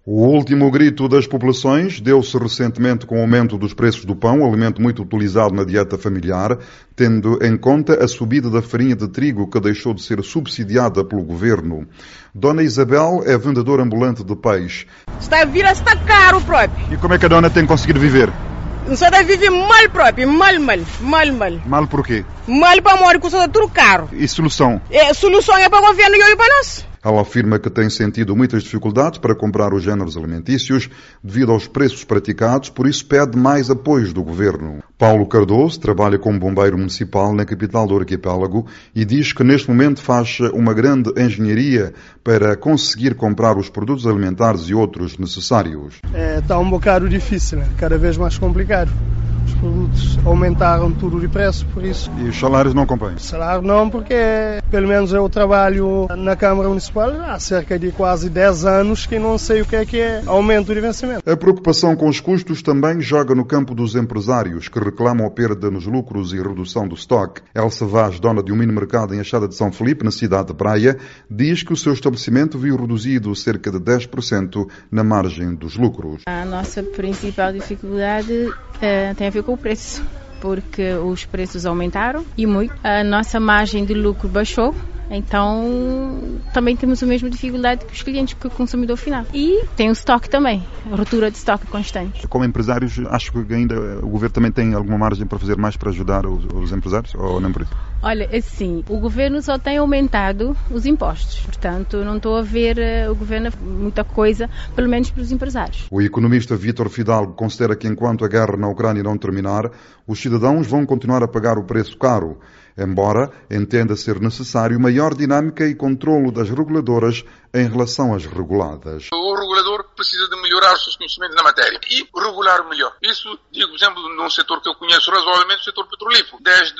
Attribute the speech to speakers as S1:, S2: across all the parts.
S1: O último grito das populações deu-se recentemente com o aumento dos preços do pão, alimento muito utilizado na dieta familiar, tendo em conta a subida da farinha de trigo que deixou de ser subsidiada pelo governo. Dona Isabel é vendedora ambulante de peixe.
S2: Está caro próprio.
S1: E como é que a dona tem conseguido viver?
S2: Só está viver mal próprio, mal.
S1: Mal por quê?
S2: Mal para morrer, custa tudo caro.
S1: E solução?
S2: A solução é para o governo e olho para nós.
S1: Ela afirma que tem sentido muitas dificuldades para comprar os géneros alimentícios devido aos preços praticados, por isso pede mais apoios do governo. Paulo Cardoso trabalha como bombeiro municipal na capital do arquipélago e diz que neste momento faz uma grande engenharia para conseguir comprar os produtos alimentares e outros necessários.
S3: Está um bocado difícil, cada vez mais complicado. Os produtos aumentaram tudo de preço, por isso.
S1: E os salários não acompanham?
S3: Salário não, porque pelo menos eu trabalho na Câmara Municipal há cerca de quase 10 anos que não sei o que é aumento de vencimento.
S1: A preocupação com os custos também joga no campo dos empresários, que reclamam a perda nos lucros e redução do estoque. Elsa Vaz, dona de um mini-mercado em Achada de São Felipe, na cidade de Praia, diz que o seu estabelecimento viu reduzido cerca de 10% na margem dos lucros.
S4: A nossa principal dificuldade tem a ver com o preço, porque os preços aumentaram e muito. A nossa margem de lucro baixou, então também temos a mesma dificuldade que os clientes, que o consumidor final. E tem o estoque também, a ruptura de estoque constante.
S1: Como empresários, acho que ainda o governo também tem alguma margem para fazer mais para ajudar os empresários, ou não por isso?
S4: Olha, assim, o governo só tem aumentado os impostos, portanto não estou a ver o governo muita coisa, pelo menos para os empresários.
S1: O economista Vítor Fidalgo considera que enquanto a guerra na Ucrânia não terminar, os cidadãos vão continuar a pagar o preço caro, embora entenda ser necessário maior dinâmica e controlo das reguladoras em relação às reguladas.
S5: O regulador precisa de melhorar os seus conhecimentos na matéria e regular melhor. Isso, digo, por exemplo, num setor que eu conheço razoavelmente, o setor petrolífero. Desde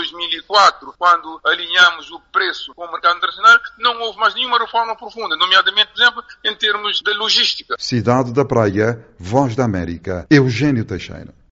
S5: 2004, quando alinhamos o preço com o mercado internacional, não houve mais nenhuma reforma profunda, nomeadamente, por exemplo, em termos de logística.
S1: Cidade da Praia, Voz da América, Eugênio Teixeira.